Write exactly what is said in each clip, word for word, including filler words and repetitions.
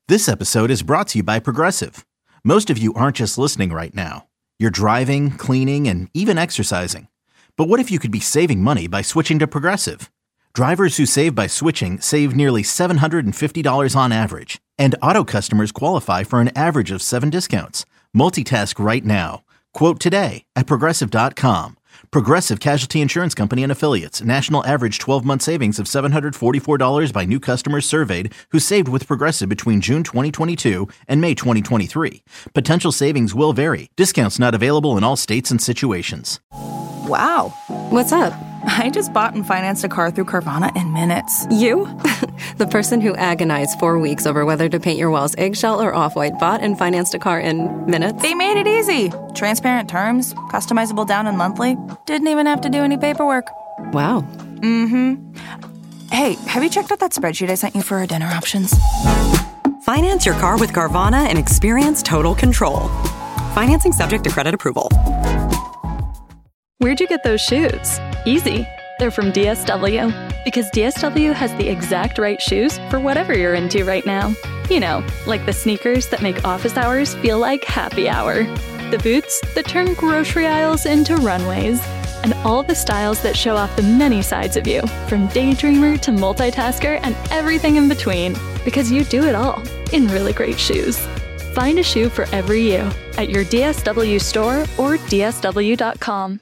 This episode is brought to you by Progressive. Most of you aren't just listening right now. You're driving, cleaning, and even exercising. But what if you could be saving money by switching to Progressive? Drivers who save by switching save nearly seven hundred fifty dollars on average. And auto customers qualify for an average of seven discounts. Multitask right now. Quote today at Progressive dot com. Progressive Casualty Insurance Company and Affiliates. National average twelve-month savings of seven hundred forty-four dollars by new customers surveyed who saved with Progressive between June twenty twenty-two and May twenty twenty-three. Potential savings will vary. Discounts not available in all states and situations. Wow. What's up? I just bought and financed a car through Carvana in minutes. You? The person who agonized four weeks over whether to paint your walls eggshell or off-white bought and financed a car in minutes? They made it easy. Transparent terms, customizable down and monthly. Didn't even have to do any paperwork. Wow. Mm-hmm. Hey, have you checked out that spreadsheet I sent you for our dinner options? Finance your car with Carvana and experience total control. Financing subject to credit approval. Where'd you get those shoes? Easy. They're from D S W. Because D S W has the exact right shoes for whatever you're into right now. You know, like the sneakers that make office hours feel like happy hour. The boots that turn grocery aisles into runways. And all the styles that show off the many sides of you, from daydreamer to multitasker and everything in between. Because you do it all in really great shoes. Find a shoe for every you at your D S W store or D S W dot com.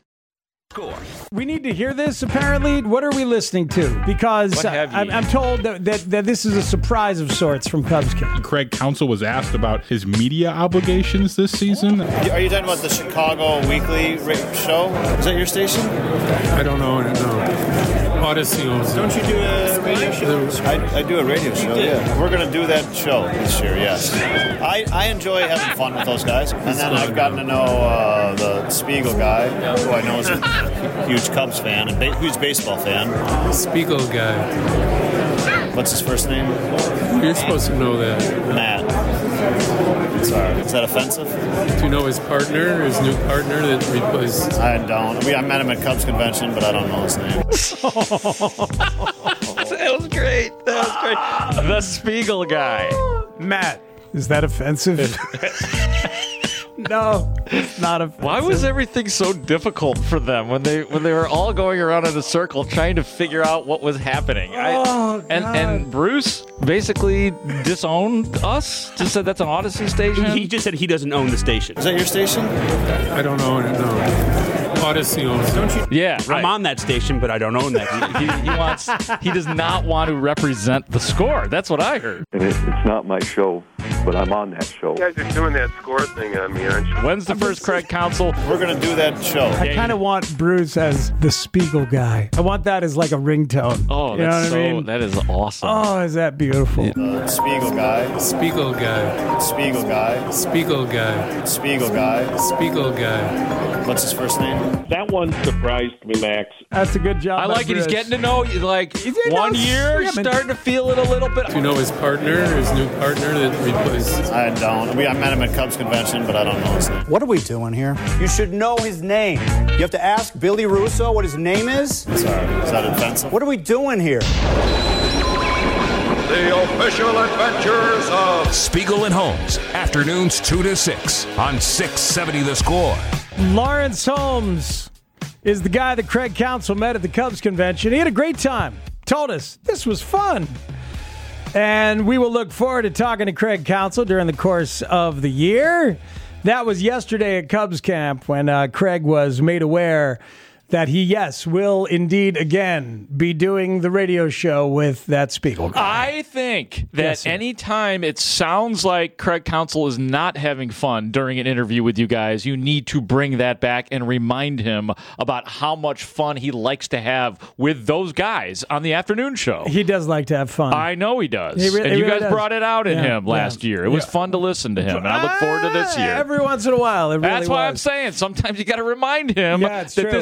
We need to hear this, apparently. What are we listening to? Because I'm, I'm told that, that, that this is a surprise of sorts from Cubs Camp. Craig Counsell was asked about his media obligations this season. Are you talking about the Chicago Weekly show? Is that your station? I don't know. No. Odyssey owns it. Don't you do a radio show? I, I do a radio show, yeah. We're going to do that show this year, yes. I, I enjoy having fun with those guys. And then I've gotten to know uh, the Spiegel guy, who I know is a huge Cubs fan, and ba- huge baseball fan. Spiegel guy. What's his first name? You're supposed to know that. Matt. Sorry. Is that offensive? Do you know his partner, his new partner that replaced? I don't. I, mean, I met him at Cubs convention, but I don't know his name. That was great. That was great. The Spiegel guy. Matt, is that offensive? No, it's not offensive. Why was everything so difficult for them when they when they were all going around in a circle trying to figure out what was happening? Oh, I, and, and Bruce basically disowned us. Just said that's an Odyssey station. He just said he doesn't own the station. Is that your station? I don't know. No. Odyssey owns it. Don't you? Yeah, right. I'm on that station, but I don't own that. he, he wants. He does not want to represent the score. That's what I heard. And it, it's not my show, but I'm on that show. You guys are doing that score thing on me, aren't you? When's the first Craig Counsell? We're going to do that show. I kind of want Bruce as the Spiegel guy. I want that as like a ringtone. Oh, you know that's what so. I mean? That is awesome. Oh, is that beautiful? Uh, Spiegel guy. Spiegel guy. Spiegel guy. Spiegel guy. Spiegel guy. Spiegel guy. What's his first name? That one surprised me, Max. That's a good job. I like it. He's getting to know you. Like one year, he's starting to feel it a little bit. Do you know his partner, his new partner that replaced? I don't. We, I met him at Cubs convention, but I don't know his name. What are we doing here? You should know his name. You have to ask Billy Russo what his name is? Sorry, is that offensive? What are we doing here? The official adventures of Spiegel and Holmes, afternoons two to six on six seventy The Score. Lawrence Holmes is the guy that Craig Counsell met at the Cubs convention. He had a great time. Told us this was fun. And we will look forward to talking to Craig Counsell during the course of the year. That was yesterday at Cubs camp when uh, Craig was made aware that he, yes, will indeed again be doing the radio show with that Spiegel guy. I think that Yes, sir. anytime it sounds like Craig Counsell is not having fun during an interview with you guys, you need to bring that back and remind him about how much fun he likes to have with those guys on the afternoon show. He does like to have fun. I know he does. He re- and he you really guys does. brought it out in Yeah, him last yeah. year. It was Yeah. fun to listen to him, and I look forward to this year. Every once in a while, it really That's why was. I'm saying sometimes you got to remind him Yeah, it's that true. this is fun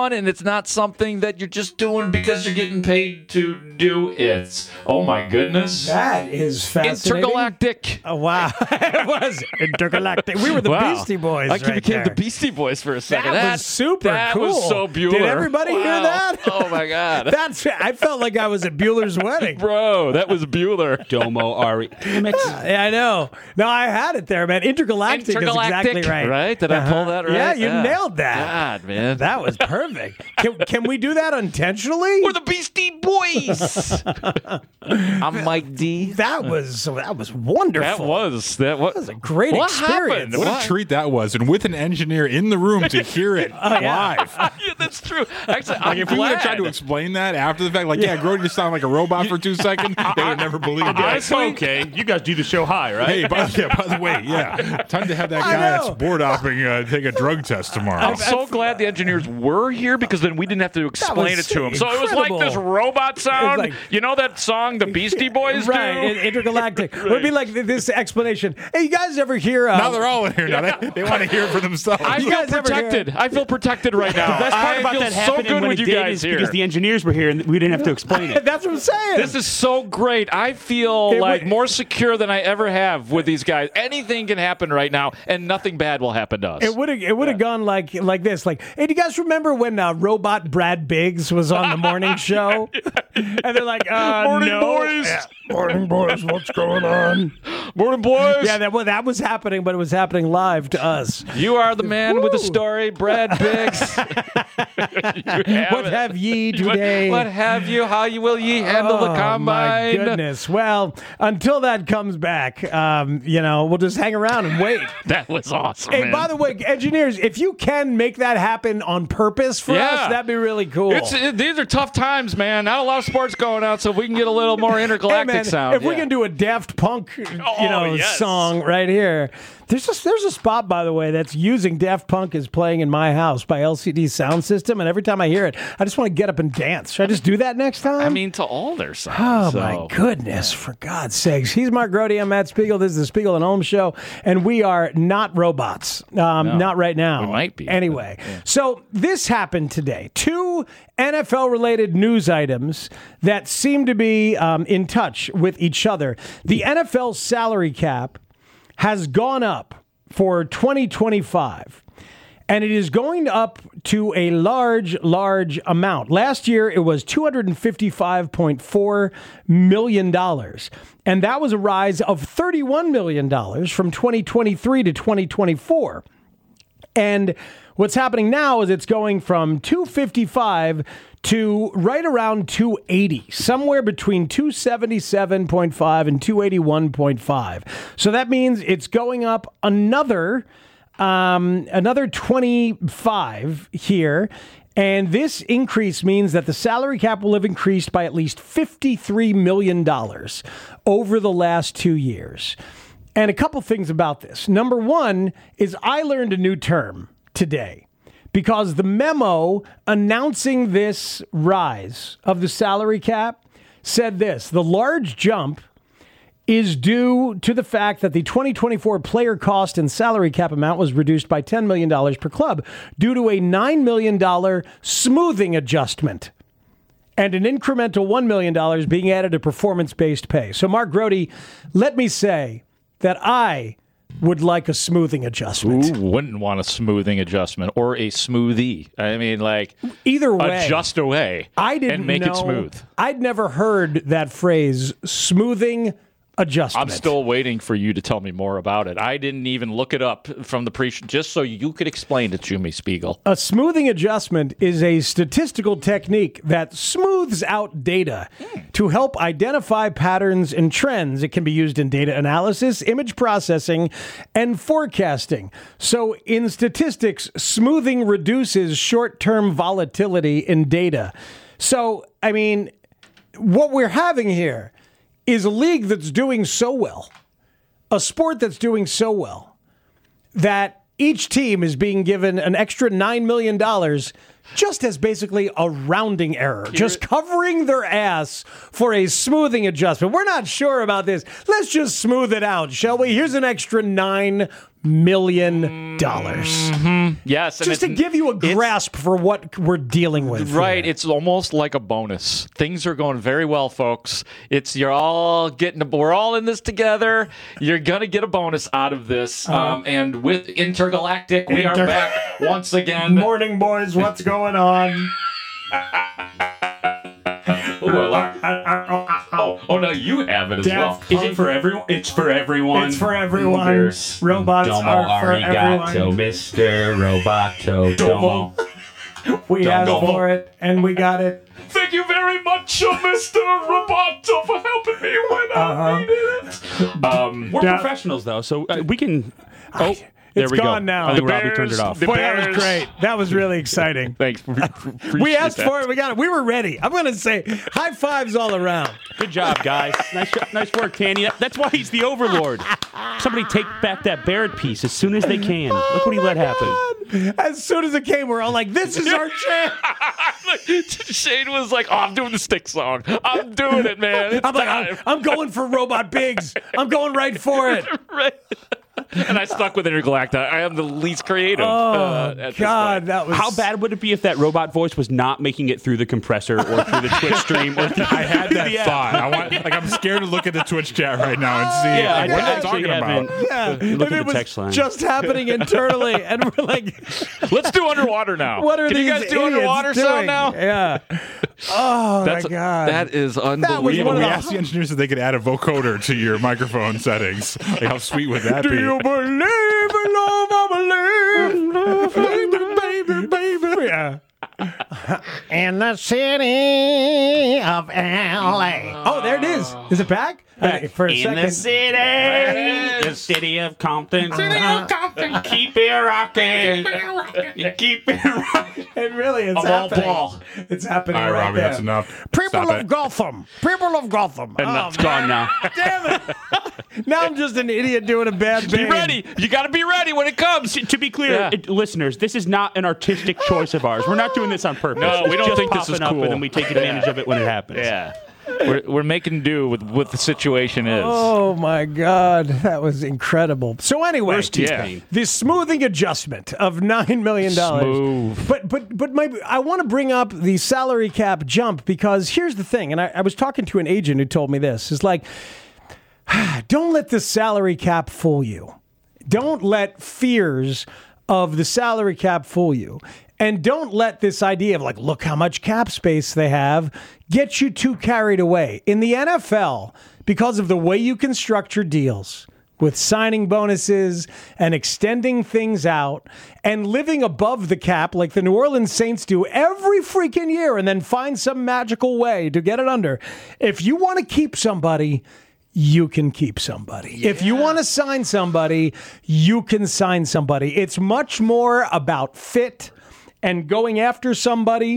fun, and it's not something that you're just doing because you're getting paid to do it. Oh my goodness. That is fascinating. Intergalactic. Oh, wow. It was intergalactic. We were the Wow. Beastie Boys I right became there. the Beastie Boys for a second. That was super that cool. was so Bueller. Did everybody hear Wow. that? Oh my God. That's. I felt like I was at Bueller's wedding. Bro, that was Bueller. Domo Ari. Damn it. Yeah, I know. No, I had it there, man. Intergalactic, Intergalactic, is exactly right. right? Did I pull that right? Yeah, you Yeah. nailed that. God, man. That was perfect. Can, can we do that intentionally? We're the Beastie Boys. I'm Mike D. That was that was wonderful. That was that was, That was a great what experience. Happened? What What? a treat that was, and with an engineer in the room to hear it Oh, yeah. live. Yeah, that's true. Actually, Like I'm if we would have glad. tried to explain that after the fact, like yeah, Grody just sounded like a robot for two seconds, they would never believe it. Honestly, Okay, you guys do the show high, right? Hey, by, yeah, by the way, yeah, time to have that I guy that's know. board hopping uh, take a drug test tomorrow. I'm so glad the engineers were here because then we didn't have to explain it was to them. So it was like this incredible. robot sound. like- you know that song the Beastie Boys Right, do? in- intergalactic. It would be like this explanation. Hey, you guys ever hear? Uh, now they're all in here. Now they, they want to hear it for themselves. I You feel guys ever hear- protected. I feel protected right now. The best part I about feel that so happening good when with it you did guys is here. because the engineers were here and we didn't have to explain it. That's what I'm saying. This is so great. I feel It like would- more secure than I ever have with these guys. Anything can happen right now, and nothing bad will happen to us. It would have it would have gone like like this. Like, hey, do you guys remember when uh, robot Brad Biggs was on the morning show? And they're like, uh, Morning, no. boys. Yeah. Morning, boys. What's going on? Morning, boys. Yeah, that well, that was happening, but it was happening live to us. You are the man with the Woo. story, Brad Biggs. You have What it. have ye today? What, what have you? How you will ye handle the Oh, combine? my goodness. Well, until that comes back, um, you know, we'll just hang around and wait. That was awesome. Hey, man. by the way, engineers, if you can make that happen on purpose for Yeah. us, that'd be really cool. It's, it, these are tough times, man. Not a lot of sports going out, so if we can get a little more intergalactic Hey, man, sound. if we yeah. can do a Daft Punk, you Oh, know, yes. song right here. There's just there's a spot, by the way, that's using Daft Punk is playing in my house by L C D Sound System, and every time I hear it, I just want to get up and dance. Should I just do that next time? I mean, to all their songs. Oh, so. my goodness, for God's sakes. He's Mark Grody. I'm Matt Spiegel. This is the Spiegel and Holmes Show, and we are not robots. Um, No. not right now. We might be. Anyway, so this happened today. Two N F L-related news items that seem to be um, in touch with each other. The N F L salary cap has gone up for twenty twenty-five. And it is going up to a large, large amount. Last year, it was two hundred fifty-five point four million dollars. And that was a rise of thirty-one million dollars from twenty twenty-three to twenty twenty-four. And what's happening now is it's going from two hundred fifty-five to right around two hundred eighty, somewhere between two hundred seventy-seven point five and two hundred eighty-one point five. So that means it's going up another um, another twenty-five here. And this increase means that the salary cap will have increased by at least fifty-three million dollars over the last two years. And a couple things about this. Number one is I learned a new term today because the memo announcing this rise of the salary cap said this: the large jump is due to the fact that the twenty twenty-four player cost and salary cap amount was reduced by ten million dollars per club due to a nine million dollars smoothing adjustment and an incremental one million dollars being added to performance-based pay. So, Mark Grody, let me say that I would like a smoothing adjustment. Who wouldn't want a smoothing adjustment or a smoothie? I mean, like, either way, adjust away I didn't and make know, it smooth. I'd never heard that phrase, smoothing adjustment. I'm still waiting for you to tell me more about it. I didn't even look it up from the pre, just so you could explain it to me, Spiegel. A smoothing adjustment is a statistical technique that smooths out data to help identify patterns and trends. It can be used in data analysis, image processing, and forecasting. So in statistics, smoothing reduces short-term volatility in data. So, I mean, what we're having here is a league that's doing so well, a sport that's doing so well, that each team is being given an extra nine million dollars just as basically a rounding error, just covering their ass for a smoothing adjustment. We're not sure about this. Let's just smooth it out, shall we? Here's an extra nine million dollars. Mm-hmm. Yes. And Just to give you a grasp for what we're dealing with. Right. Here. It's almost like a bonus. Things are going very well, folks. It's you're all getting, we're all in this together. You're going to get a bonus out of this. Uh, um, and with Intergalactic, we are back once again. Morning, boys. What's going on? Well, oh, oh, no, you have it as well. Is it for everyone? It's for everyone. It's for everyone. There's Robots Domo are for arigato, everyone. Mister Roboto Domo. We asked Domo. for it, and we got it. Thank you very much, uh, Mister Roboto, for helping me when Uh-huh. I needed it. Um, We're Yeah. professionals, though, so uh, we can. Oh, there It's we gone go. now. I think The Robbie Bears- turned it off. the Boy, that was Bears- great. That was really exciting. Thanks. We asked for it. We got it. We were ready. I'm going to say high fives all around. Good job, guys. Nice, nice work, Tanny. That's why he's the overlord. Somebody take back that Barrett piece as soon as they can. Look what he let happen. As soon as it came, we're all like, this is our chance. Shane was like, oh, I'm doing the stick song. I'm doing it, man. It's I'm like, time. I'm, I'm going for Robot Bigs. I'm going right for it. Right. And I stuck with Intergalactic. I am the least creative. Oh, uh, at this God, point. that was... How bad would it be if that robot voice was not making it through the compressor or through the Twitch stream? Or through I had that the app? thought. I want, like, I'm scared to look at the Twitch chat right now and see Yeah, like, I what they're actually talking haven't. about. Yeah, Look and at it the was text line. just happening internally, and we're like, Let's do underwater now. what are Can these you guys do idiots underwater doing? sound now? Yeah. Oh, That's, my God. That is was unbelievable. one of We the- asked the engineers if they could add a vocoder to your microphone settings. Like, how sweet would that Do be? you believe in love? I believe. Baby, baby, baby. Yeah. In the city of L A. Oh, there it is. Is it back? Uh, for a In second. the city, the city of Compton. City of Compton. Keep it rocking. Keep it rocking. It really is Of all happening. ball. It's happening All right, right Robbie, there. that's enough. People Stop of it. Gotham. People of Gotham. And Oh, that's gone now. damn it. Now I'm just an idiot doing a bad Be thing. ready. You got to be ready when it comes. To, to be clear, Yeah. it, listeners, this is not an artistic choice of ours. We're not doing this on purpose. No, It's we don't just think this popping is up, cool. and then we take advantage of it when it happens. Yeah. We're, we're making do with what the situation is. Oh my God, that was incredible. So anyway, Where's T-Pain? Yeah. the smoothing adjustment of nine million dollars. Smooth. But but but my I want to bring up the salary cap jump because here's the thing, and I, I was talking to an agent who told me this. It's like, don't let the salary cap fool you. Don't let fears of the salary cap fool you. And don't let this idea of like, look how much cap space they have, get you too carried away. In the N F L, because of the way you can structure deals with signing bonuses and extending things out and living above the cap like the New Orleans Saints do every freaking year and then find some magical way to get it under. If you want to keep somebody, you can keep somebody. Yeah. If you want to sign somebody, you can sign somebody. It's much more about fit and going after somebody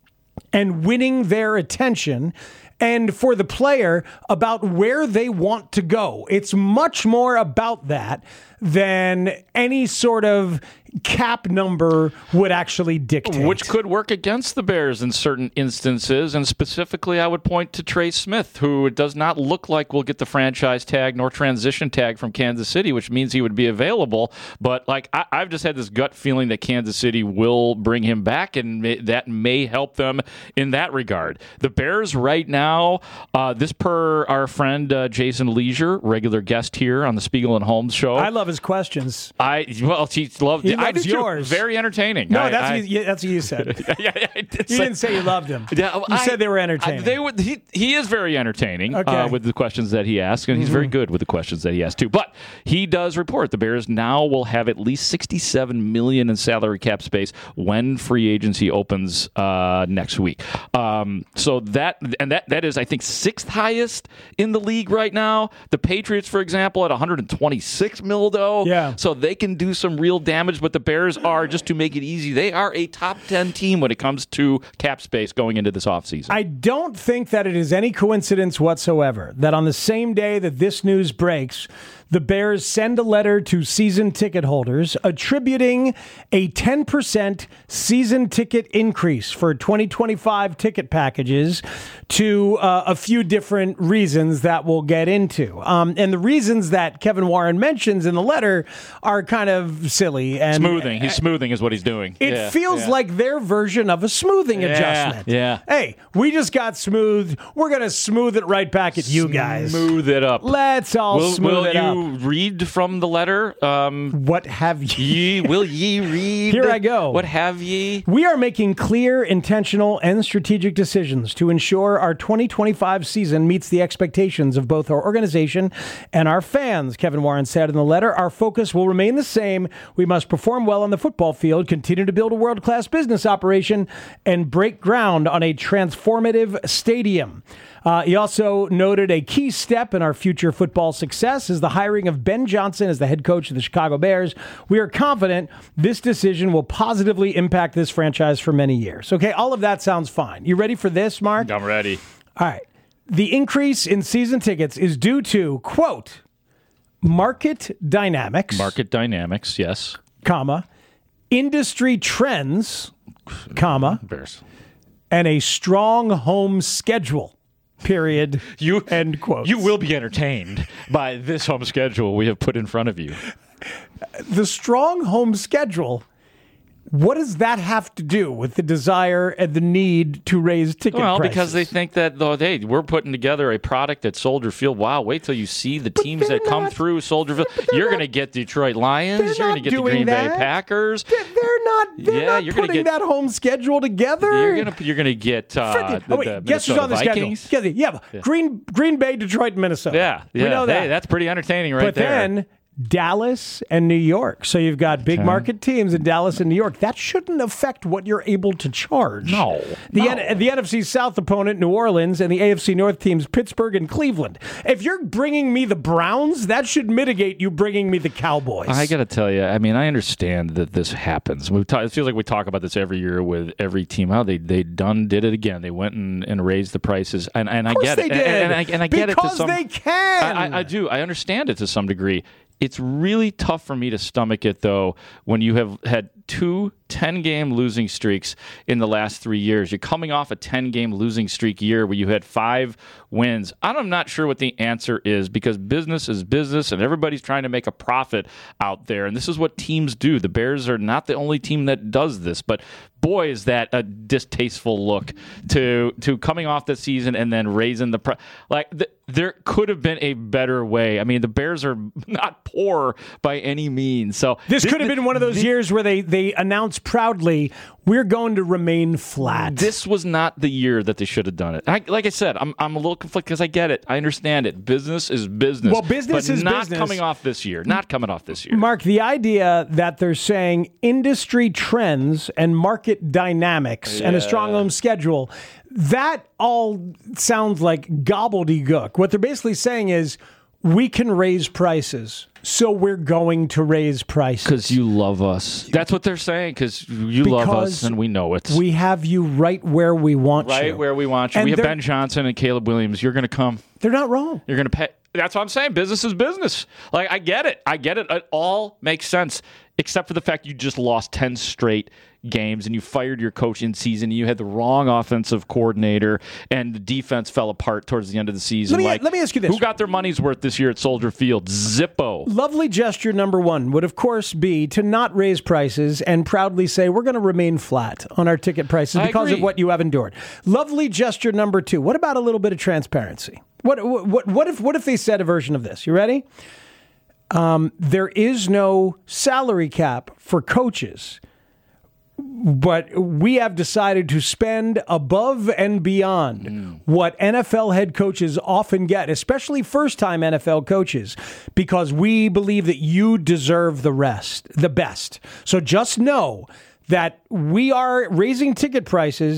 and winning their attention, and for the player, about where they want to go. It's much more about that than any sort of cap number would actually dictate. Which could work against the Bears in certain instances, and specifically I would point to Trey Smith, who it does not look like will get the franchise tag nor transition tag from Kansas City, which means he would be available. But like I, I've just had this gut feeling that Kansas City will bring him back, and may, that may help them in that regard. The Bears right now, uh, this per our friend uh, Jason Leisure, regular guest here on the Spiegel and Holmes show. I love his questions. I well, he loved He it. I loves did too. yours. Very entertaining. No, I, that's I, what you, yeah, that's what you said. yeah, yeah, I did You say- didn't say you loved him. Yeah, you I- said they were I- entertaining. they would. He he is very entertaining Okay. uh, with the questions that he asks, and he's very good with the questions that he asks too. But he does report the Bears now will have at least sixty-seven million dollars in salary cap space when free agency opens uh, next week. Um, so that and that that is, I think, sixth highest in the league right now. The Patriots, for example, at one hundred twenty-six mil though. Yeah. So they can do some real damage, but but the Bears are, just to make it easy, they are a top ten team when it comes to cap space going into this offseason. I don't think that it is any coincidence whatsoever that on the same day that this news breaks, the Bears send a letter to season ticket holders attributing a ten percent season ticket increase for twenty twenty-five ticket packages to uh, a few different reasons that we'll get into. Um, and the reasons that Kevin Warren mentions in the letter are kind of silly. And smoothing. He's smoothing is what he's doing. It yeah, feels yeah. like their version of a smoothing yeah, adjustment. Yeah. Hey, we just got smooth. We're going to smooth it right back at you guys. Smooth it up. Let's all will, smooth will it up. Will you read from the letter? Um, what have ye? ye? Will ye read? Here I go. What have ye? We are making clear, intentional, and strategic decisions to ensure our twenty twenty-five season meets the expectations of both our organization and our fans, Kevin Warren said in the letter. Our focus will remain the same. We must perform well on the football field, continue to build a world-class business operation, and break ground on a transformative stadium. Uh, he also noted a key step in our future football success is the hiring of Ben Johnson as the head coach of the Chicago Bears. We are confident this decision will positively impact this franchise for many years. Okay, all of that sounds fine. You ready for this, Mark? I'm ready. All right. The increase in season tickets is due to, quote, market dynamics. Market dynamics, yes. Comma. Industry trends, comma. Bears. And a strong home schedule. Period. You end quote. You will be entertained by this home schedule we have put in front of you. The strong home schedule. What does that have to do with the desire and the need to raise ticket well, prices? because they think that, though, hey, we're putting together a product at Soldier Field. Wow, wait till you see the but teams that come not, through Soldier Field. You're going to get Detroit Lions. You're going to get the Green that. Bay Packers. They're, they're not. They're yeah, not you're putting gonna get, that home schedule together. You're going to you're going to get uh, the, oh, wait, the guess who's on the Vikings. schedule? Yeah, yeah, Green Green Bay, Detroit, Minnesota. Yeah, yeah. We know that. Hey, that's pretty entertaining, right but there. But then Dallas and New York. So you've got big okay. market teams in Dallas and New York. That shouldn't affect what you're able to charge. No. The, no. N- the N F C South opponent, New Orleans, and the A F C North teams, Pittsburgh and Cleveland. If you're bringing me the Browns, that should mitigate you bringing me the Cowboys. I got to tell you, I mean, I understand that this happens. We talk, it feels like we talk about this every year with every team. How they they done did it again. They went and, and raised the prices, and, and I get they it. Did. And, and, I, and I get because it to some. Because they can. I, I, I do. I understand it to some degree. It's really tough for me to stomach it, though, when you have had two ten-game losing streaks in the last three years. You're coming off a ten-game losing streak year where you had five wins. I'm not sure what the answer is because business is business, and everybody's trying to make a profit out there, and this is what teams do. The Bears are not the only team that does this, but boy, is that a distasteful look to to coming off the season and then raising the price. Like, th- there could have been a better way. I mean, the Bears are not poor by any means. So This could have been one of those years where they, they announced proudly, we're going to remain flat. This was not the year that they should have done it. I, like I said, I'm I'm a little conflicted because I get it. I understand it. Business is business. Well, business but is not business. coming off this year. Not coming off this year. Mark, the idea that they're saying industry trends and market dynamics yeah. and a strong home schedule, that all sounds like gobbledygook. What they're basically saying is, we can raise prices, so we're going to raise prices. Because you love us. That's what they're saying, because you because love us and we know it. We have you right where we want right you. Right where we want you. And we have Ben Johnson and Caleb Williams. You're going to come. They're not wrong. You're going to pay. That's what I'm saying. Business is business. Like, I get it. I get it. It all makes sense, except for the fact you just lost ten straight games and you fired your coach in season. And you had the wrong offensive coordinator and the defense fell apart towards the end of the season. Let me, like, let me ask you this. Who got their money's worth this year at Soldier Field? Zippo. Lovely gesture number one would, of course, be to not raise prices and proudly say we're going to remain flat on our ticket prices I because agree. of what you have endured. Lovely gesture number two. What about a little bit of transparency? What what what if what if they said a version of this? You ready? Um, there is no salary cap for coaches, but we have decided to spend above and beyond mm. what N F L head coaches often get, especially first-time N F L coaches, because we believe that you deserve the rest, the best. So just know that we are raising ticket prices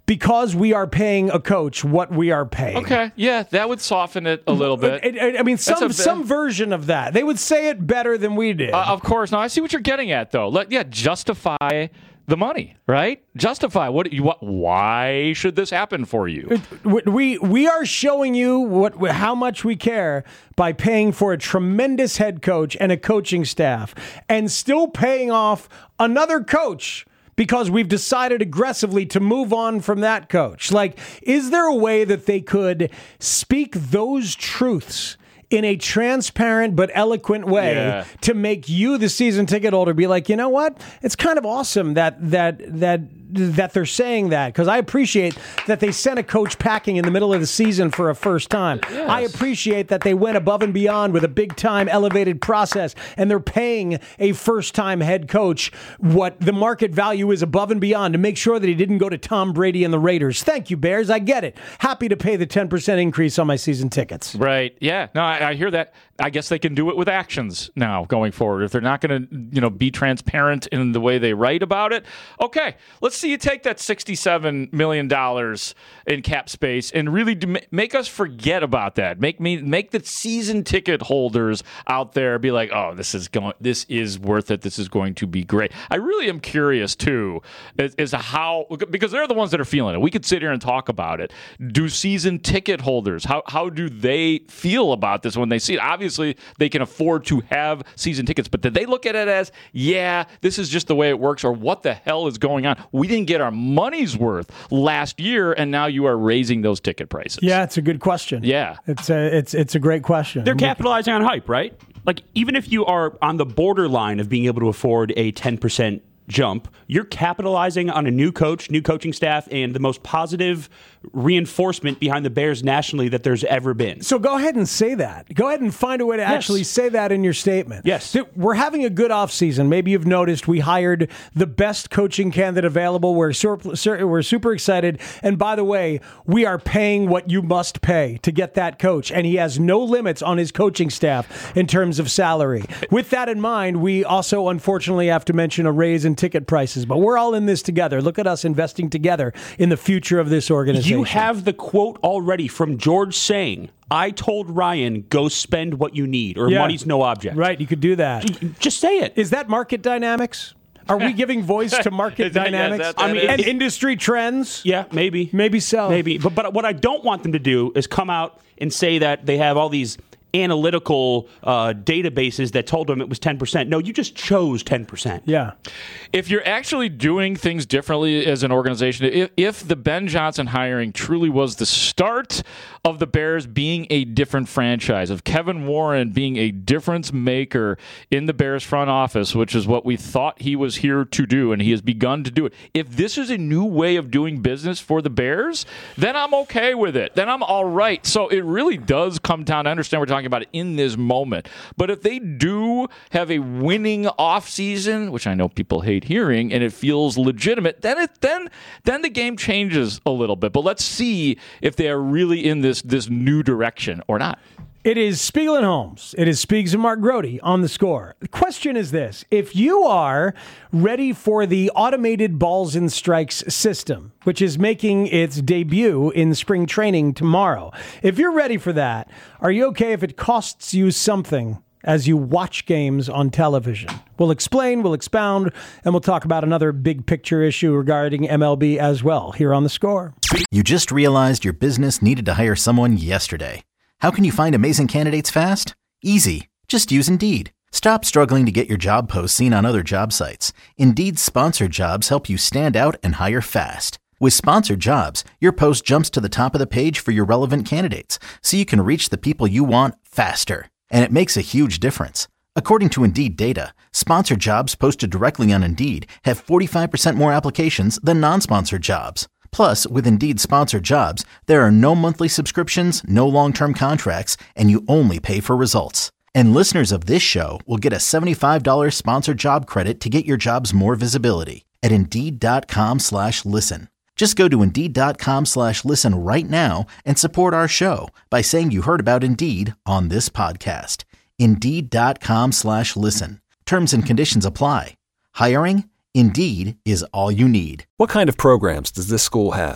because we are paying a coach what we are paying. Okay, yeah, that would soften it a little bit. I, I, I mean, some a, some version of that. They would say it better than we did. Uh, of course. Now, I see what you're getting at, though. Let, yeah, justify the money, right? Justify what you what, why should this happen for you? We we are showing you what how much we care by paying for a tremendous head coach and a coaching staff, and still paying off another coach because we've decided aggressively to move on from that coach. Like, is there a way that they could speak those truths in a transparent but eloquent way Yeah. to make you, the season ticket holder, be like, you know what? It's kind of awesome that that that that they're saying that, because I appreciate that they sent a coach packing in the middle of the season for a first time. Yes. I appreciate that they went above and beyond with a big time elevated process, and they're paying a first time head coach what the market value is above and beyond to make sure that he didn't go to Tom Brady and the Raiders. Thank you, Bears. I get it. Happy to pay the ten percent increase on my season tickets. Right. Yeah. No, I, I hear that. I guess they can do it with actions now going forward. If they're not going to, you know, be transparent in the way they write about it. Okay, let's see you take that sixty-seven million dollars in cap space and really do, make us forget about that. Make me make the season ticket holders out there be like, oh, this is going, this is worth it. This is going to be great. I really am curious too, as, as to how, because they're the ones that are feeling it. We could sit here and talk about it. Do season ticket holders, how how do they feel about this when they see it? Obviously, they can afford to have season tickets, but did they look at it as, yeah, this is just the way it works, or what the hell is going on? We didn't get our money's worth last year, and now you are raising those ticket prices. Yeah, it's a good question. Yeah. It's a, it's, it's a great question. They're capitalizing on hype, right? Like, even if you are on the borderline of being able to afford a ten percent jump, you're capitalizing on a new coach, new coaching staff, and the most positive reinforcement behind the Bears nationally that there's ever been. So go ahead and say that. Go ahead and find a way to Yes. actually say that in your statement. Yes. That we're having a good offseason. Maybe you've noticed we hired the best coaching candidate available. We're, sur- sur- we're super excited. And by the way, we are paying what you must pay to get that coach. And he has no limits on his coaching staff in terms of salary. With that in mind, we also unfortunately have to mention a raise in ticket prices. But we're all in this together. Look at us investing together in the future of this organization. You have the quote already from George saying, I told Ryan, go spend what you need, or Yeah. money's no object. Right, you could do that. Just say it. Is that market dynamics? Are we giving voice to market Is that- yeah, dynamics? that- that I mean, and is- industry trends? Yeah, maybe. Maybe so. Maybe. But, but what I don't want them to do is come out and say that they have all these analytical uh, databases that told them it was ten percent. No, you just chose ten percent. Yeah. If you're actually doing things differently as an organization, if, if the Ben Johnson hiring truly was the start of the Bears being a different franchise, of Kevin Warren being a difference maker in the Bears front office, which is what we thought he was here to do, and he has begun to do it. If this is a new way of doing business for the Bears, then I'm okay with it. Then I'm all right. So it really does come down. I understand we're talking about it in this moment. But if they do have a winning offseason, which I know people hate hearing, and it feels legitimate, then it then then the game changes a little bit. But let's see if they are really in this this new direction or not. It is Spiegel and Holmes. It is Spiegs and Mark Grody on The Score. The question is this. If you are ready for the automated balls and strikes system, which is making its debut in spring training tomorrow, if you're ready for that, are you okay if it costs you something as you watch games on television? We'll explain, we'll expound, and we'll talk about another big picture issue regarding M L B as well here on The Score. You just realized your business needed to hire someone yesterday. How can you find amazing candidates fast? Easy. Just use Indeed. Stop struggling to get your job posts seen on other job sites. Indeed's sponsored jobs help you stand out and hire fast. With sponsored jobs, your post jumps to the top of the page for your relevant candidates, so you can reach the people you want faster. And it makes a huge difference. According to Indeed data, sponsored jobs posted directly on Indeed have forty-five percent more applications than non-sponsored jobs. Plus, with Indeed sponsored jobs, there are no monthly subscriptions, no long-term contracts, and you only pay for results. And listeners of this show will get a seventy-five dollars sponsored job credit to get your jobs more visibility at Indeed.com slash listen. Just go to Indeed.com slash listen right now and support our show by saying you heard about Indeed on this podcast. Indeed.com slash listen. Terms and conditions apply. Hiring? Indeed is all you need. What kind of programs does this school have?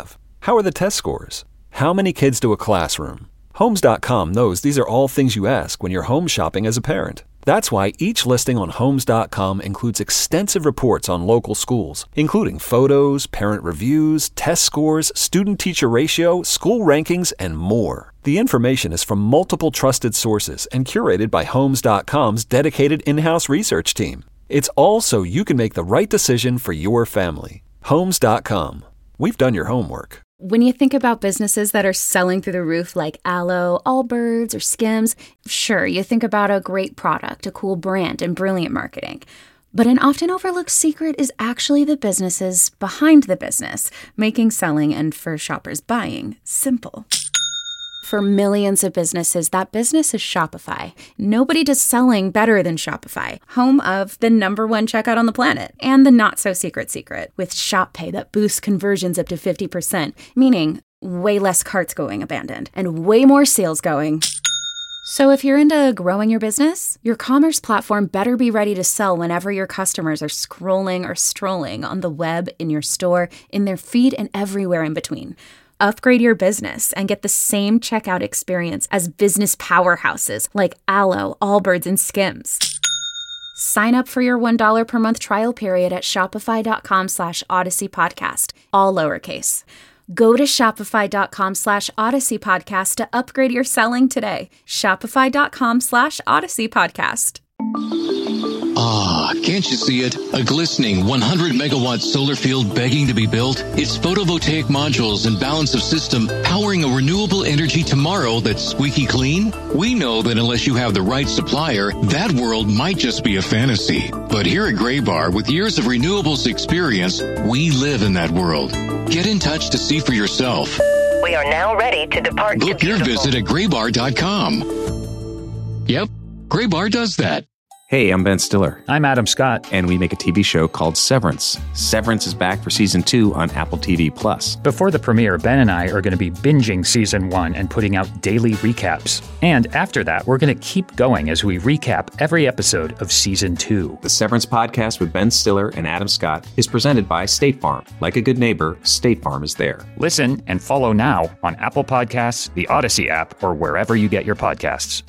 How are the test scores? How many kids to a classroom? Homes dot com knows these are all things you ask when you're home shopping as a parent. That's why each listing on Homes dot com includes extensive reports on local schools, including photos, parent reviews, test scores, student-teacher ratio, school rankings, and more. The information is from multiple trusted sources and curated by Homes dot com's dedicated in-house research team. It's all so you can make the right decision for your family. Homes dot com. We've done your homework. When you think about businesses that are selling through the roof like Aloe, Allbirds, or Skims, sure, you think about a great product, a cool brand, and brilliant marketing. But an often overlooked secret is actually the businesses behind the business, making selling and for shoppers buying simple. For millions of businesses, that business is Shopify. Nobody does selling better than Shopify, home of the number one checkout on the planet and the not-so-secret secret with Shop Pay that boosts conversions up to fifty percent, meaning way less carts going abandoned and way more sales going. So if you're into growing your business, your commerce platform better be ready to sell whenever your customers are scrolling or strolling on the web, in your store, in their feed, and everywhere in between. Upgrade your business and get the same checkout experience as business powerhouses like Aloe, Allbirds, and Skims. Sign up for your one dollar per month trial period at shopify.com slash Odyssey Podcast, all lowercase. Go to shopify.com slash Odyssey Podcast to upgrade your selling today. Shopify.com slash Odyssey Podcast. Ah, can't you see it? A glistening one hundred megawatt solar field begging to be built? Its photovoltaic modules and balance of system powering a renewable energy tomorrow that's squeaky clean? We know that unless you have the right supplier, that world might just be a fantasy. But here at Graybar, with years of renewables experience, we live in that world. Get in touch to see for yourself. We are now ready to depart. Book to your visit at graybar dot com. Yep, Graybar does that. Hey, I'm Ben Stiller. I'm Adam Scott. And we make a T V show called Severance. Severance is back for season two on Apple T V Plus. Before the premiere, Ben and I are going to be binging season one and putting out daily recaps. And after that, we're going to keep going as we recap every episode of season two. The Severance podcast with Ben Stiller and Adam Scott is presented by State Farm. Like a good neighbor, State Farm is there. Listen and follow now on Apple Podcasts, the Odyssey app, or wherever you get your podcasts.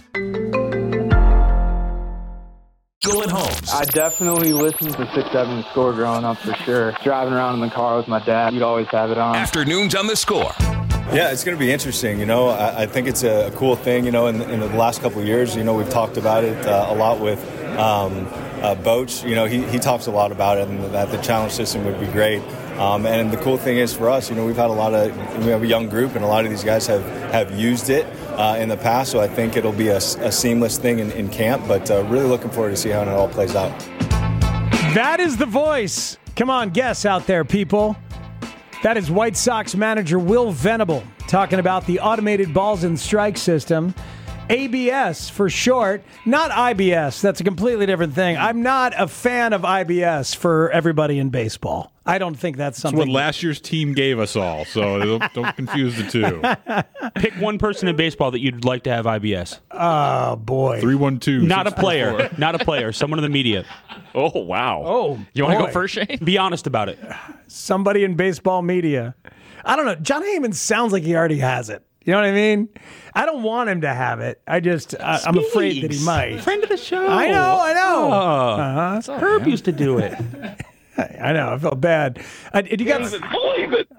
Going home. I definitely listened to six seven The Score growing up for sure. Driving around in the car with my dad, we'd always have it on. Afternoons on The Score. Yeah, it's going to be interesting. You know, I, I think it's a, a cool thing. You know, in, in the last couple of years, you know, we've talked about it uh, a lot with um, uh, Boach. You know, he, he talks a lot about it and that the challenge system would be great. Um, and the cool thing is for us, you know, we've had a lot of, we have a young group and a lot of these guys have, have used it uh, in the past. So I think it'll be a, a seamless thing in, in camp, but uh, really looking forward to see how it all plays out. That is the voice. Come on, guess out there, people. That is White Sox manager Will Venable talking about the automated balls and strike system. A B S for short, not I B S. That's a completely different thing. I'm not a fan of I B S for everybody in baseball. I don't think that's something. That's what last year's team gave us all, so don't, don't confuse the two. Pick one person in baseball that you'd like to have I B S. Oh, boy. three one two Not a player. Not a player. Someone in the media. Oh, wow. Oh, you want to boy. go first, Shane? Be honest about it. Somebody in baseball media. I don't know. John Heyman sounds like he already has it. You know what I mean? I don't want him to have it. I just, uh, I'm afraid that he might. Friend of the show. I know, I know. Oh, uh-huh. Herb used to do it. I know. I felt bad. Uh, did you guys believe it?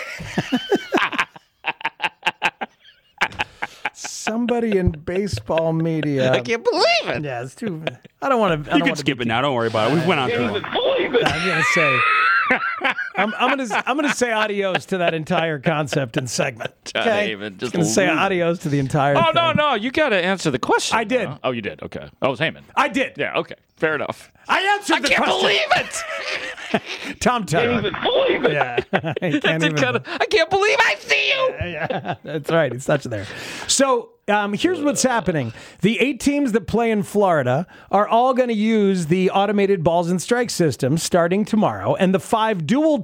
Somebody in baseball media. I can't believe it. Yeah, it's too. I don't want to. You can skip it now. Don't worry about it. We went on. Can't even believe it. I'm gonna say. I'm, I'm gonna. I'm gonna say adios to that entire concept and segment. Okay, Heyman, just gonna say lose. adios to the entire. Oh, thing. no, no. You got to answer the question. I did. now. Oh, you did. Okay. Oh, it was Heyman. I did. Yeah, okay. Fair enough. I answered I the can't question. believe it. Tom Can't Tucker. even believe it. Yeah, I can't even. Kinda, I can't believe I see you. Yeah, that's right. It's touch there. So um, here's what's happening. The eight teams that play in Florida are all going to use the automated balls and strike system starting tomorrow. And the five dual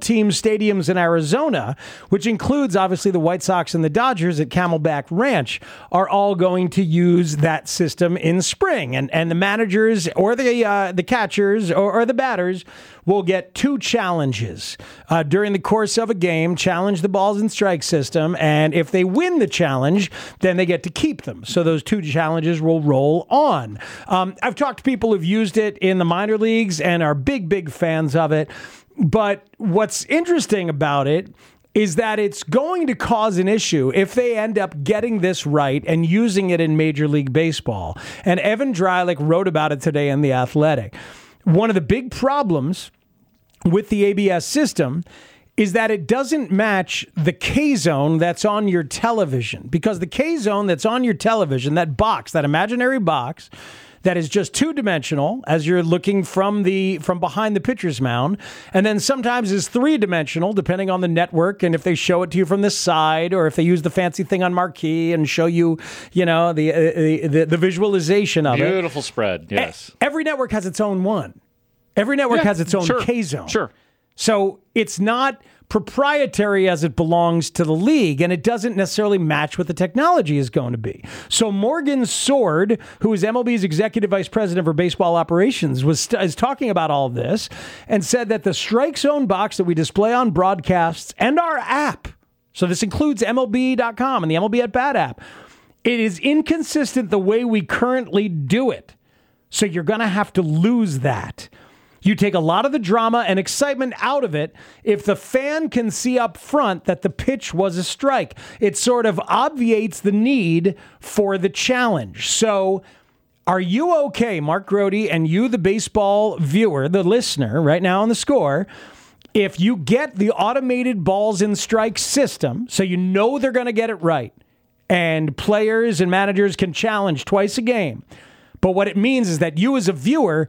team stadiums in Arizona, which includes obviously the White Sox and the Dodgers at Camelback Ranch, are all going to use that system in spring. And and the managers or the uh, the catchers or, or the batters will get two challenges uh, during the course of a game, challenge the balls and strike system, and if they win the challenge, then they get to keep them. So those two challenges will roll on. Um, I've talked to people who've used it in the minor leagues and are big, big fans of it. But what's interesting about it is that it's going to cause an issue if they end up getting this right and using it in Major League Baseball. And Evan Dreilich wrote about it today in The Athletic. One of the big problems with the A B S system is that it doesn't match the K-zone that's on your television. Because the K-zone that's on your television, that box, that imaginary box, that is just two-dimensional as you're looking from the from behind the pitcher's mound, and then sometimes is three-dimensional depending on the network and if they show it to you from the side or if they use the fancy thing on marquee and show you, you know, the uh, the, the visualization of Beautiful it. Beautiful spread, yes. Every network has its own one. Every network yeah, has its own sure, K-zone. Sure. So it's not proprietary as it belongs to the league, and it doesn't necessarily match what the technology is going to be. So Morgan Sword, who is M L B's executive vice president for baseball operations, was is talking about all of this and said that the strike zone box that we display on broadcasts and our app, so this includes M L B dot com and the M L B at Bat app, it is inconsistent the way we currently do it. So you're going to have to lose that. You take a lot of the drama and excitement out of it if the fan can see up front that the pitch was a strike. It sort of obviates the need for the challenge. So are you okay, Mark Grody, and you, the baseball viewer, the listener, right now on The Score, if you get the automated balls and strike system, so you know they're going to get it right, and players and managers can challenge twice a game, but what it means is that you as a viewer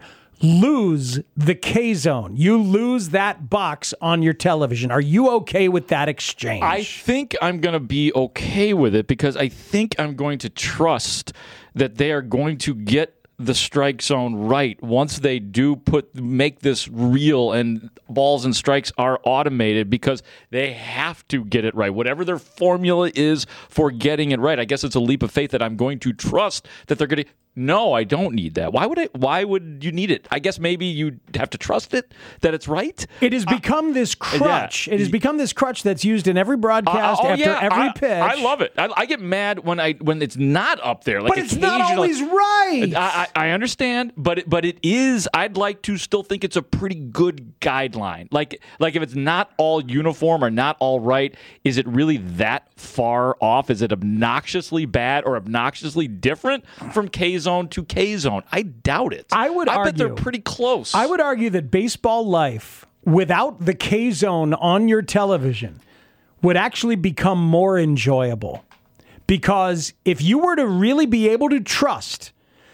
lose the K-zone. You lose that box on your television. Are you okay with that exchange? I think I'm going to be okay with it because I think I'm going to trust that they are going to get the strike zone right once they do put make this real and balls and strikes are automated, because they have to get it right. Whatever their formula is for getting it right, I guess it's a leap of faith that I'm going to trust that they're going to. No, I don't need that. Why would I? Why would you need it? I guess maybe you have to trust it that it's right. It has become uh, this crutch. Yeah. It has become this crutch that's used in every broadcast uh, oh, after yeah. every I, pitch. I love it. I, I get mad when I when it's not up there. Like but it's not always right. I, I, I understand, but it, but it is. I'd like to still think it's a pretty good guideline. Like like if it's not all uniform or not all right, is it really that far off? Is it obnoxiously bad or obnoxiously different from K-zone to K-zone? I doubt it. I would I argue, bet they're pretty close. I would argue that baseball life without the K-zone on your television would actually become more enjoyable. Because if you were to really be able to trust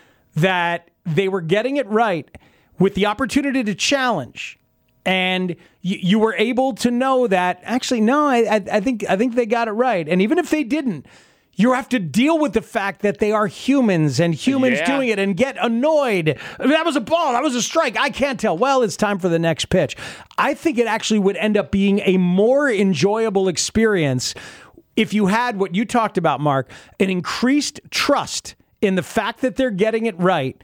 that they were getting it right with the opportunity to challenge, and you, you were able to know that, actually, no, I, I, I think I think they got it right. And even if they didn't, you have to deal with the fact that they are humans and humans yeah. doing it and get annoyed. That was a ball. That was a strike. I can't tell. Well, it's time for the next pitch. I think it actually would end up being a more enjoyable experience if you had what you talked about, Mark, an increased trust in the fact that they're getting it right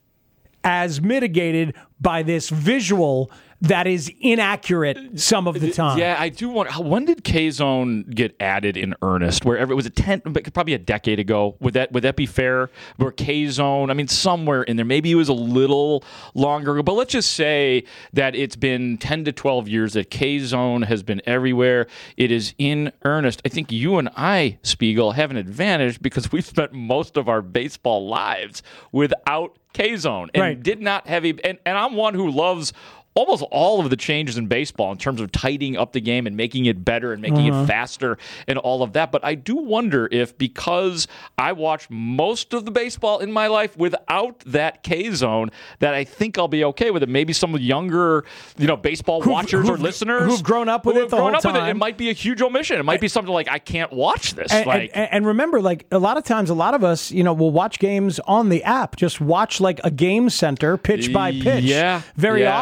as mitigated by this visual that is inaccurate some of the time. Yeah, I do wonder, when did K-zone get added in earnest? Wherever it was a ten, probably a decade ago. Would that would that be fair? Where K-zone, I mean, somewhere in there. Maybe it was a little longer ago, but let's just say that it's been ten to twelve years that K-zone has been everywhere. It is in earnest. I think you and I, Spiegel, have an advantage because we've spent most of our baseball lives without K-zone and right. did not have a. And, and I'm one who loves almost all of the changes in baseball in terms of tidying up the game and making it better and making uh-huh. it faster and all of that. But I do wonder if, because I watch most of the baseball in my life without that K-zone, that I think I'll be okay with it. Maybe some younger, you know, baseball who've, watchers who've, or listeners who've grown up with who it the grown whole up time. With it, it might be a huge omission. It might be something like, I can't watch this. And, like, and, and remember, like a lot of times, a lot of us, you know, will watch games on the app. Just watch like a game center pitch by pitch. Yeah. Very yeah. often, I'll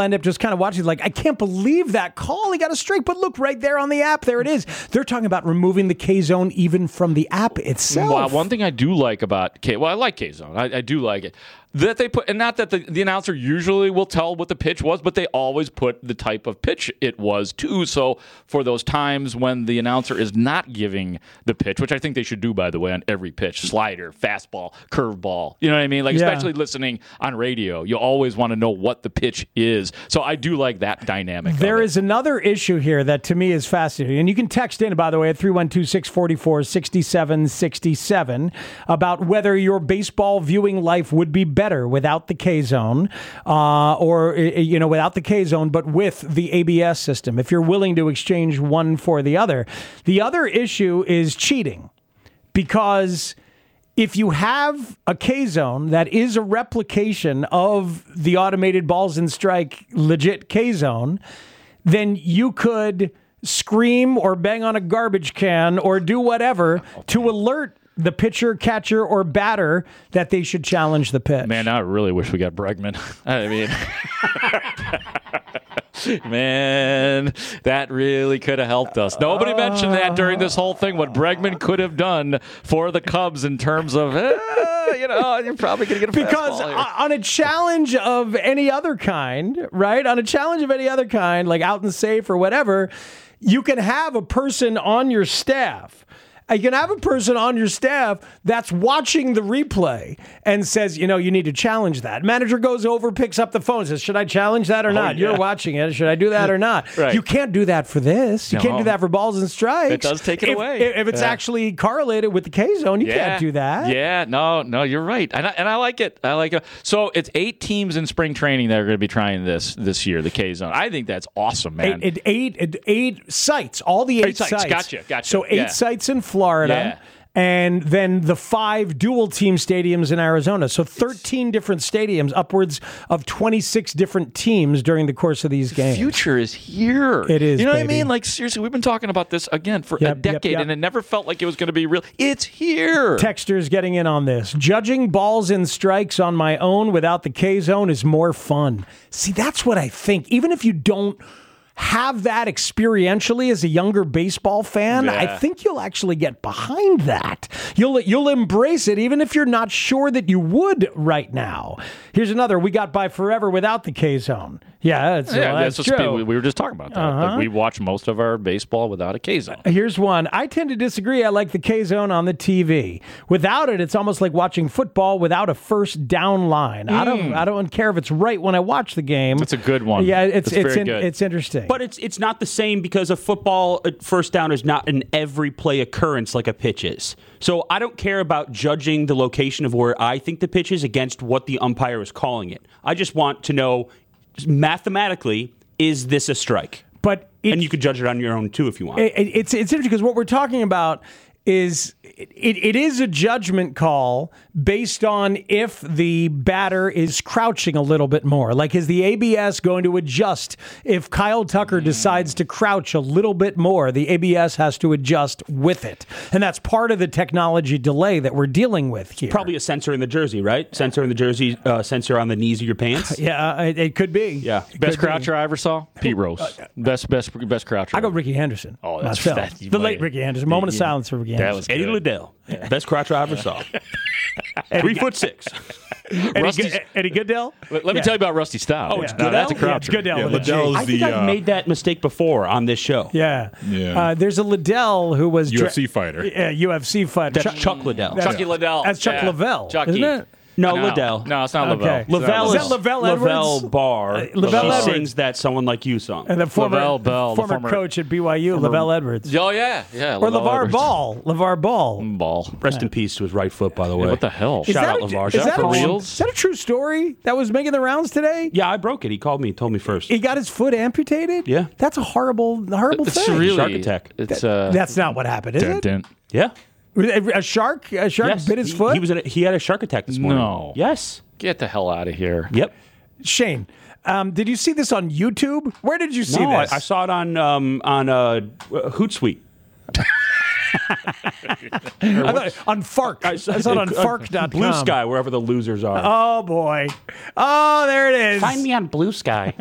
end up just kind of watching like, I can't believe that call. He got a strike, but look right there on the app. There it is. They're talking about removing the K-Zone even from the app itself. Well, one thing I do like about K, well, I like K-Zone. I, I do like it. That they put, and not that the, the announcer usually will tell what the pitch was, but they always put the type of pitch it was too. So for those times when the announcer is not giving the pitch, which I think they should do, by the way, on every pitch, slider, fastball, curveball, you know what I mean? Like, Yeah. especially listening on radio, you always want to know what the pitch is. So I do like that dynamic. There is another issue here that to me is fascinating. And you can text in, by the way, at three one two, six four four, six seven six seven about whether your baseball viewing life would be better without the K-Zone uh, or, you know, without the K-Zone, but with the A B S system, if you're willing to exchange one for the other. The other issue is cheating, because if you have a K-Zone that is a replication of the automated balls and strike legit K-Zone, then you could scream or bang on a garbage can or do whatever to alert the pitcher, catcher, or batter that they should challenge the pitch. Man, I really wish we got Bregman. I mean, man, that really could have helped us. Nobody mentioned that during this whole thing, what Bregman could have done for the Cubs in terms of, eh, you know, you're probably going to get a Because fastball here. on a challenge of any other kind, right? On a challenge of any other kind, like out and safe or whatever, you can have a person on your staff. You can have a person on your staff that's watching the replay and says, you know, you need to challenge that. Manager goes over, picks up the phone, and says, should I challenge that or Oh, not? yeah. You're watching it. Should I do that or not? Right. You can't do that for this. You No. can't do that for balls and strikes. It does take it if, away. If, if it's Yeah. actually correlated with the K-Zone, you Yeah. can't do that. Yeah, no, no, you're right, and I, and I like it. I like it. So it's eight teams in spring training that are going to be trying this this year, the K Zone. I think that's awesome, man. Eight, eight, eight, eight sites, all the eight, Eight sites. Gotcha, gotcha. So eight Yeah. sites in Florida. Yeah. And then the five dual team stadiums in Arizona. So thirteen different stadiums, upwards of twenty-six different teams during the course of these games. Future is here. It is, You know what I baby. mean? Like, seriously, we've been talking about this again for Yep, a yep, decade, yep. and it never felt like it was going to be real. It's here. Texters getting in on this. Judging balls and strikes on my own without the K-Zone is more fun. See, that's what I think. Even if you don't have that experientially as a younger baseball fan, Yeah. I think you'll actually get behind that. You'll you'll embrace it, even if you're not sure that you would right now. Here's another. We got by forever without the K-Zone. Yeah, that's, Yeah, well, that's, that's what's- true. we- we were just talking about that. Uh-huh. Like, we watch most of our baseball without a K Zone. Here's one. I tend to disagree. I like the K-Zone on the T V. Without it, it's almost like watching football without a first down line. I don't Mm. I don't care if it's right when I watch the game. That's a good one. Yeah, it's That's it's very in, good. it's interesting. But it's it's not the same because a football uh, first down is not an every play occurrence like a pitch is. So I don't care about judging the location of where I think the pitch is against what the umpire is calling it. I just want to know mathematically, is this a strike? But it, and you could judge it on your own too if you want. It, it, it's it's interesting because what we're talking about is it, it is a judgment call based on if the batter is crouching a little bit more. Like, is the A B S going to adjust if Kyle Tucker decides to crouch a little bit more? The A B S has to adjust with it, and that's part of the technology delay that we're dealing with here. Probably a sensor in the jersey, right? Sensor in the jersey, uh, sensor on the knees of your pants. Yeah, it, it could be. Yeah, Best croucher I ever saw? Pete Rose. Best best best croucher. I go Ricky Henderson. Oh, that's myself. that- the late Ricky Henderson. Moment of silence for Ricky That Henderson. was Eddie good. Liddell, best croucher I ever saw. Three foot six. Eddie, Rusty's- Good- Eddie Goodell. Let, let me Yeah. tell you about Rusty Stout. Oh, it's Now, Goodell? that's a Yeah, croucher. it's Goodell Yeah, with a G. Liddell's I think the, I've uh, made that mistake before on this show. Yeah. Yeah. Uh, there's a Liddell who was U F C fighter. Yeah, U F C fighter. That's Chuck Liddell. That's- Chucky Liddell. That's Chuck Yeah. Lavelle, Chucky. isn't it? No, No. Liddell. No, it's not Okay. Lavelle. Lavelle Is is that Lavelle Lavelle Edwards? Barr. Uh, Lavelle she Edwards. sings that "Someone Like You" song. And the former, Lavelle Bell, the former, former- coach at B Y U, Lavelle Edwards. Oh, yeah. Yeah. Or Lavelle LeVar Edwards. Ball. LeVar Ball. Ball. Rest in peace to his right foot, by the way. What the hell? Is Shout that out a- LeVar. Is Shout that, out a, for real? is that a true story that was making the rounds today? Yeah, I broke it. He called me and told me first. He got his foot amputated? Yeah. That's a horrible, horrible It's thing. really. Shark attack. It's, uh, That's not what happened, is dun, it? dun. Yeah. A shark? A shark Yes. bit his He- foot? He was. In a, he had a shark attack this morning. No. Yes. Get the hell out of here. Yep. Shane, um, did you see this on YouTube? Where did you see no, I, this? I saw it on um, on uh, Hootsuite. I thought, on Fark. I saw it on Fark dot com. Blue Sky, wherever the losers are. Oh, boy. Oh, there it is. Find me on Blue Sky.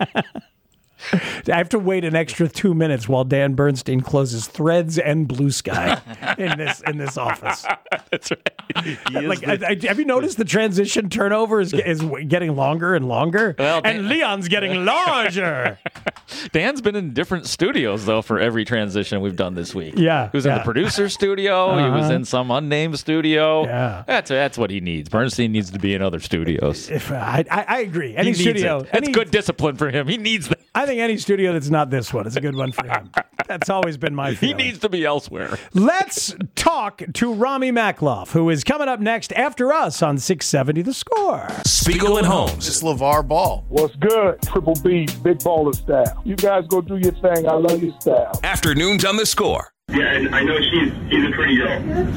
I have to wait an extra two minutes while Dan Bernstein closes Threads and Blue Sky in this in this office. That's right. Like, the, I, I, have you noticed the transition turnover is is getting longer and longer? Well, Dan, and Leon's getting larger. Dan's been in different studios, though, for every transition we've done this week. Yeah. He was yeah. in the producer studio. Uh-huh. He was in some unnamed studio. Yeah. That's that's what he needs. Bernstein needs to be in other studios. If, I, I, I agree. Any he studio. Needs it. That's any, good discipline for him. He needs that. I think any studio that's not this one is a good one for him. That's always been my feeling. He needs to be elsewhere. Let's talk to Rami Makloff, who is coming up next after us on six seventy The Score. Spiegel and Holmes. It's LeVar Ball. What's good? Triple B, Big Baller style. You guys go do your thing. I love your style. Afternoons on The Score. Yeah, and I know she's, she's a pretty girl.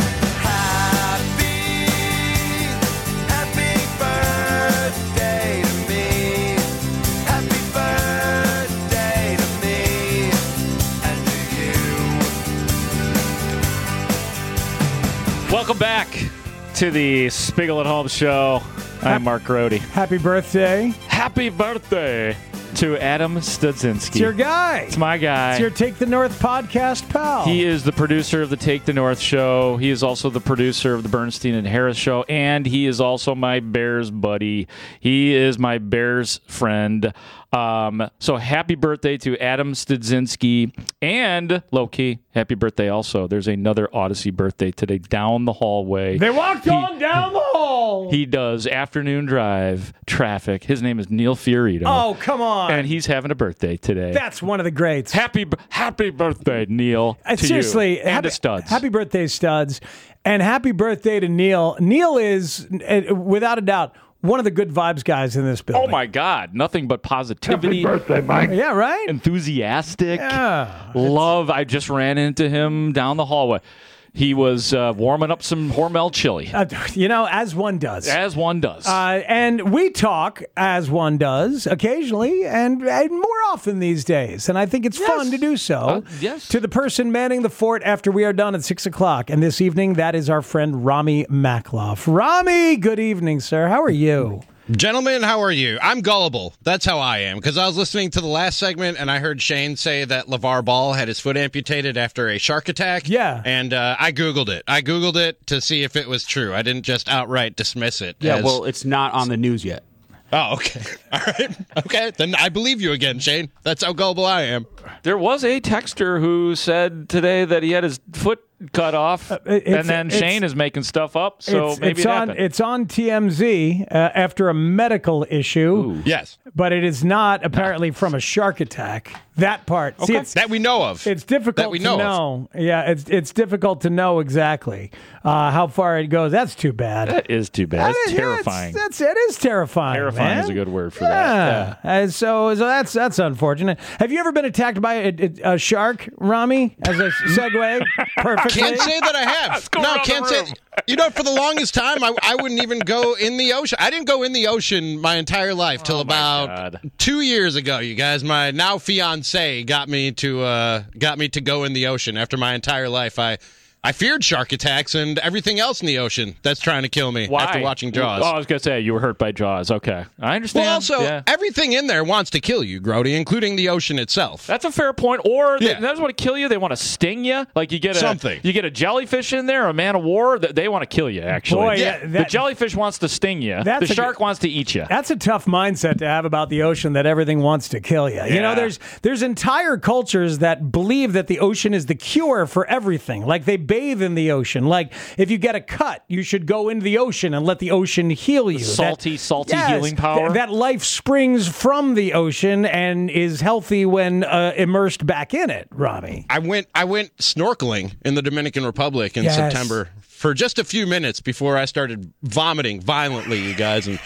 Welcome back to the Spiegel at Home show. I'm Mark Grody. Happy birthday. Happy birthday to Adam Studzinski. It's your guy. It's my guy. It's your Take the North podcast pal. He is the producer of the Take the North show. He is also the producer of the Bernstein and Harris show, and he is also my Bears buddy. He is my Bears friend. Um, so happy birthday to Adam Studzinski, and low-key, happy birthday also. There's another Odyssey birthday today down the hallway. They walked he, on down the hall. He does afternoon drive traffic. His name is Neil Fiorito. Oh, come on. And he's having a birthday today. That's one of the greats. Happy happy birthday, Neil, uh, to seriously, you. And happy, to Studs. Happy birthday, Studs. And happy birthday to Neil. Neil is, uh, without a doubt, one of the good vibes guys in this building. Oh, my God. Nothing but positivity. Happy birthday, Mike. Yeah, right? Enthusiastic. Yeah. Love. I just ran into him down the hallway. He was uh, warming up some Hormel chili. Uh, you know, as one does. As one does. Uh, and we talk, as one does, occasionally and, and more often these days. And I think it's yes. fun to do so. Uh, yes. To the person manning the fort after we are done at six o'clock. And this evening, that is our friend Rami Makloff. Rami, good evening, sir. How are you? Gentlemen, how are you? I'm gullible. That's how I am. Because I was listening to the last segment, and I heard Shane say that LeVar Ball had his foot amputated after a shark attack. Yeah. And uh, I Googled it. I Googled it to see if it was true. I didn't just outright dismiss it. Yeah, as... well, it's not on the news yet. Oh, okay. All right. Okay. Then I believe you again, Shane. That's how gullible I am. There was a texter who said today that he had his foot cut off, uh, and then Shane is making stuff up, so it's, maybe it's it on, happened. It's on T M Z uh, after a medical issue. Ooh. Yes. But it is not apparently from a shark attack. That part. Okay. See, it's, that we know of. It's difficult that we know to know. Of. Yeah, it's it's difficult to know exactly uh, how far it goes. That's too bad. That is too bad. That's that, terrifying. Yeah, it's, that's, it is terrifying, Terrifying man. is a good word for yeah. that. Yeah. Uh, so, so that's that's unfortunate. Have you ever been attacked by a, a, a shark, Rami, as a segue? Perfectly. Can't say that I have. No, can't say. You know, for the longest time, I, I wouldn't even go in the ocean. I didn't go in the ocean my entire life till oh about two years ago. You guys, my now fiance got me to uh, got me to go in the ocean. After my entire life, I. I feared shark attacks and everything else in the ocean that's trying to kill me Why? after watching Jaws. Oh, I was going to say, you were hurt by Jaws. Okay. I understand. Well, also, yeah. everything in there wants to kill you, Grody, including the ocean itself. That's a fair point. Or they, yeah. they just want to kill you. They want to sting you. Like you get a, Something. You get a jellyfish in there, a man of war. They want to kill you, actually. Boy, yeah. that, the jellyfish wants to sting you. The shark a, wants to eat you. That's a tough mindset to have about the ocean, that everything wants to kill you. Yeah. You know, there's there's entire cultures that believe that the ocean is the cure for everything. Like they bathe in the ocean. Like, if you get a cut, you should go into the ocean and let the ocean heal you. The salty, that, salty yes, healing power. Th- that life springs from the ocean and is healthy when uh, immersed back in it, Rami. I went I went snorkeling in the Dominican Republic in yes. September for just a few minutes before I started vomiting violently, you guys. And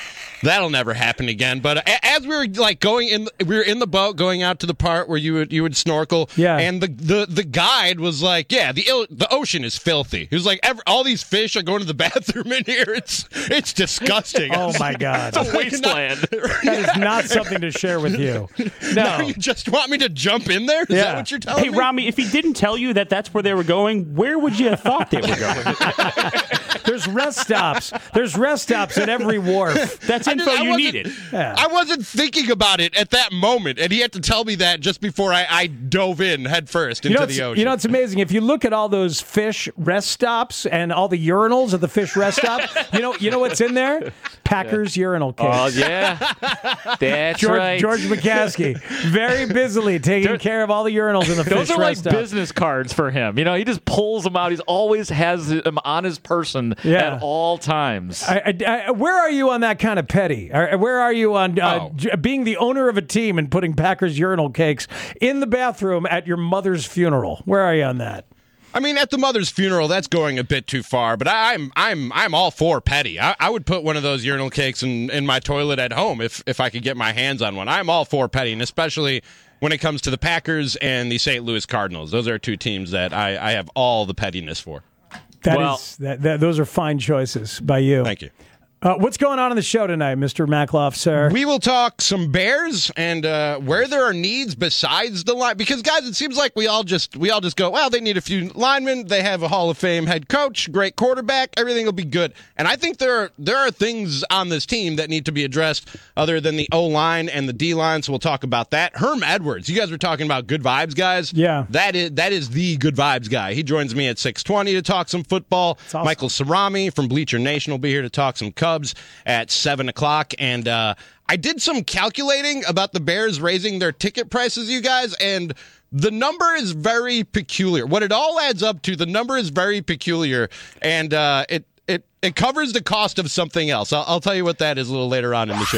That'll never happen again. But as we were like going in, we were in the boat going out to the part where you would you would snorkel. Yeah. And the, the, the guide was like, "Yeah, the the ocean is filthy." He was like, Every, "All these fish are going to the bathroom in here. It's it's disgusting." Oh my God, it's a wasteland. That is not something to share with you. No, now you just want me to jump in there? Is Yeah. that what you're telling Hey, me? Rami, if he didn't tell you that that's where they were going, where would you have thought they were going? There's rest stops. There's rest stops at every wharf. That's info I you wasn't- needed. Yeah. I wasn't thinking about it at that moment, and he had to tell me that just before I, I dove in head first You into know, the it's, ocean. you know, it's amazing. If you look at all those fish rest stops and all the urinals at the fish rest stop, you know, you know what's in there? Packers urinal cakes. Oh, yeah. That's George, right. George McCaskey, very busily taking They're- care of all the urinals in the Those fish are like rest stop. business cards for him. You know, he just pulls them out. He's always has them on his person Yeah. at all times. I, I, I, where are you on that kind of petty? Or where are you on uh, Oh. j- being the owner of a team and putting Packers urinal cakes in the bathroom at your mother's funeral? Where are you on that? I mean, at the mother's funeral, that's going a bit too far. But I, I'm, I'm, I'm all for petty. I, I would put one of those urinal cakes in, in my toilet at home if, if I could get my hands on one. I'm all for petty, and especially when it comes to the Packers and the Saint Louis Cardinals. Those are two teams that I, I have all the pettiness for. That Well- is that, that. Those are fine choices by you. Thank you. Uh, what's going on in the show tonight, Mister Mackloff, sir? We will talk some Bears and uh, where there are needs besides the line. Because guys, it seems like we all just we all just go, well, they need a few linemen. They have a Hall of Fame head coach, great quarterback. Everything will be good. And I think there are there are things on this team that need to be addressed other than the O line and the D line. So we'll talk about that. Herm Edwards, you guys were talking about good vibes, guys. Yeah, that is that is the good vibes guy. He joins me at six twenty to talk some football. Awesome. Michael Cerami from Bleacher Nation will be here to talk some Cubs at seven o'clock. And uh, I did some calculating about the Bears raising their ticket prices, you guys, and the number is very peculiar. What it all adds up to, the number is very peculiar, and uh, it, it, it covers the cost of something else. I'll, I'll tell you what that is a little later on in the show.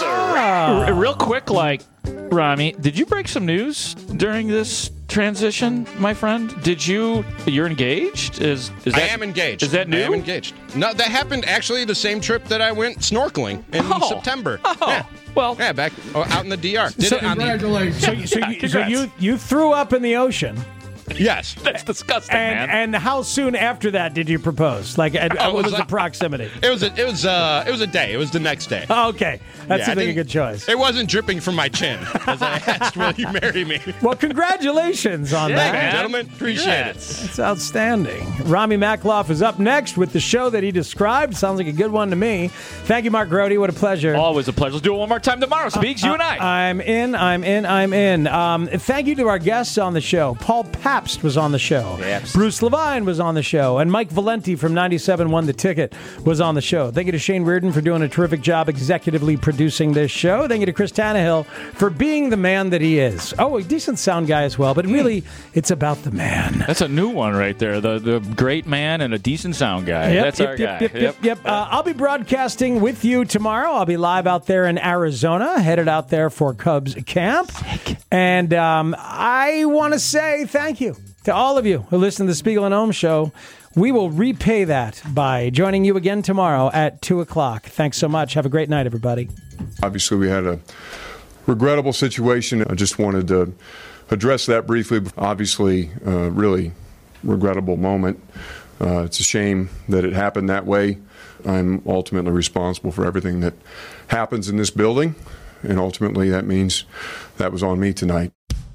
R- Real quick, like, Rami, did you break some news during this transition, my friend? Did you? You're engaged? Is is that? I am engaged. Is that new? I am engaged. No, that happened actually the same trip that I went snorkeling in Oh. September. Oh. Yeah. Well, yeah, back oh, out in the D R. Did So- it on the, So, you- so, Yeah, you, so congrats. you you threw up in the ocean, yes. That's disgusting, and man. and how soon after that did you propose? Like, at, Oh, what was was the that- proximity? It was a, it was uh it was a day. It was the next day. Oh, okay, that's Yeah, I I think a didn't- good choice. It wasn't dripping from my chin as I asked, "Will you marry me?" Well, congratulations on Yeah, that. man. Gentlemen, appreciate Congrats. That's outstanding. Rami Mackloff is up next with the show that he described. Sounds like a good one to me. Thank you, Mark Grody. What a pleasure. Always a pleasure. Let's do it one more time tomorrow. Speaks, you and I. I'm in, I'm in, I'm in. Um, thank you to our guests on the show. Paul Pabst was on the show. Yes. Bruce Levine was on the show. And Mike Valenti from ninety-seven point one The Ticket was on the show. Thank you to Shane Reardon for doing a terrific job executively producing this show. Thank you to Chris Tannehill for being the man that he is. Oh, a decent sound guy as well, but really, it's about the man. That's a new one right there. The the great man and a decent sound guy. Yep, That's yep, our yep, guy. Yep, yep, yep. Uh, I'll be broadcasting with you tomorrow. I'll be live out there in Arizona, headed out there for Cubs camp. And um, I want to say thank you to all of you who listen to the Spiegel and Ohm Show. We will repay that by joining you again tomorrow at two o'clock. Thanks so much. Have a great night, everybody. Obviously, we had a regrettable situation. I just wanted to address that briefly. Obviously, a really regrettable moment. Uh, it's a shame that it happened that way. I'm ultimately responsible for everything that happens in this building, and ultimately that means that was on me tonight.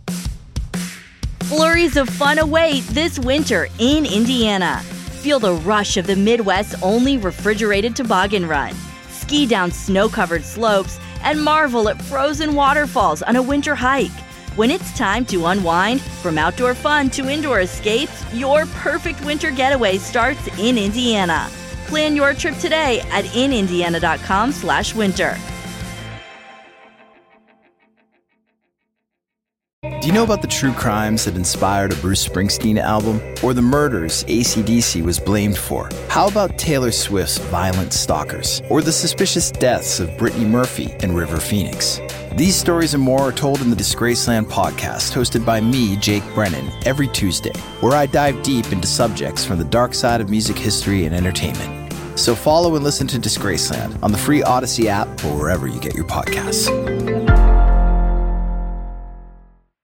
Flurries of fun await this winter in Indiana. Feel the rush of the Midwest's only refrigerated toboggan run. Ski down snow-covered slopes and marvel at frozen waterfalls on a winter hike. When it's time to unwind, from outdoor fun to indoor escapes, your perfect winter getaway starts in Indiana. Plan your trip today at in indiana dot com slash winter. Do you know about the true crimes that inspired a Bruce Springsteen album? Or the murders A C D C was blamed for? How about Taylor Swift's Violent Stalkers? Or the suspicious deaths of Brittany Murphy and River Phoenix? These stories and more are told in the Disgraceland podcast, hosted by me, Jake Brennan, every Tuesday, where I dive deep into subjects from the dark side of music history and entertainment. So follow and listen to Disgraceland on the free Odyssey app or wherever you get your podcasts.